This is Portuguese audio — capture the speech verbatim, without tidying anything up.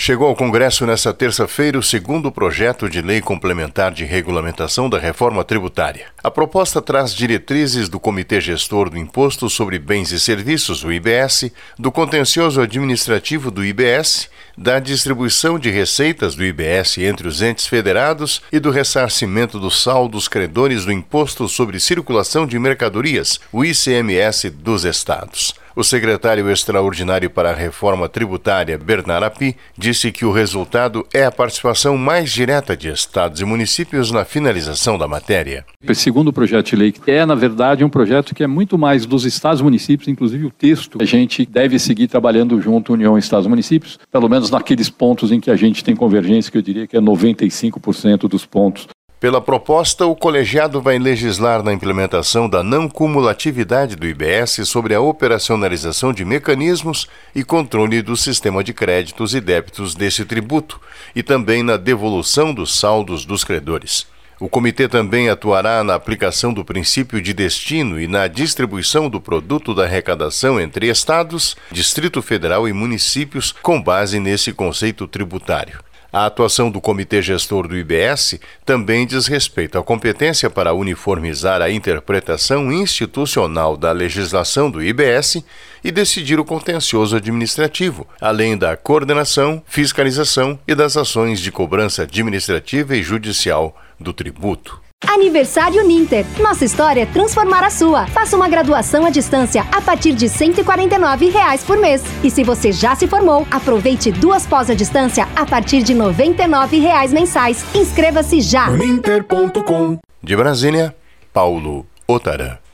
Chegou ao Congresso nesta terça-feira o segundo projeto de lei complementar de regulamentação da reforma tributária. A proposta traz diretrizes do Comitê Gestor do Imposto sobre Bens e Serviços, o I B S, do contencioso administrativo do I B S, da distribuição de receitas do I B S entre os entes federados e do ressarcimento dos saldos credores do Imposto sobre Circulação de Mercadorias, o I C M S, dos estados. O secretário extraordinário para a reforma tributária, Bernard Api, disse que o resultado é a participação mais direta de estados e municípios na finalização da matéria. Esse segundo projeto de lei é, na verdade, um projeto que é muito mais dos estados e municípios, inclusive o texto. A gente deve seguir trabalhando junto, União, Estados e Municípios, pelo menos naqueles pontos em que a gente tem convergência, que eu diria que é noventa e cinco por cento dos pontos. Pela proposta, o colegiado vai legislar na implementação da não cumulatividade do I B S sobre a operacionalização de mecanismos e controle do sistema de créditos e débitos desse tributo e também na devolução dos saldos dos credores. O comitê também atuará na aplicação do princípio de destino e na distribuição do produto da arrecadação entre estados, Distrito Federal e municípios com base nesse conceito tributário. A atuação do Comitê Gestor do I B S também diz respeito à competência para uniformizar a interpretação institucional da legislação do I B S e decidir o contencioso administrativo, além da coordenação, fiscalização e das ações de cobrança administrativa e judicial do tributo. Aniversário Ninter. Nossa história é transformar a sua. Faça uma graduação à distância a partir de cento e quarenta e nove reais por mês. E se você já se formou, aproveite duas pós à distância a partir de noventa e nove reais mensais. Inscreva-se já. Ninter ponto com. De Brasília, Paulo Otarã.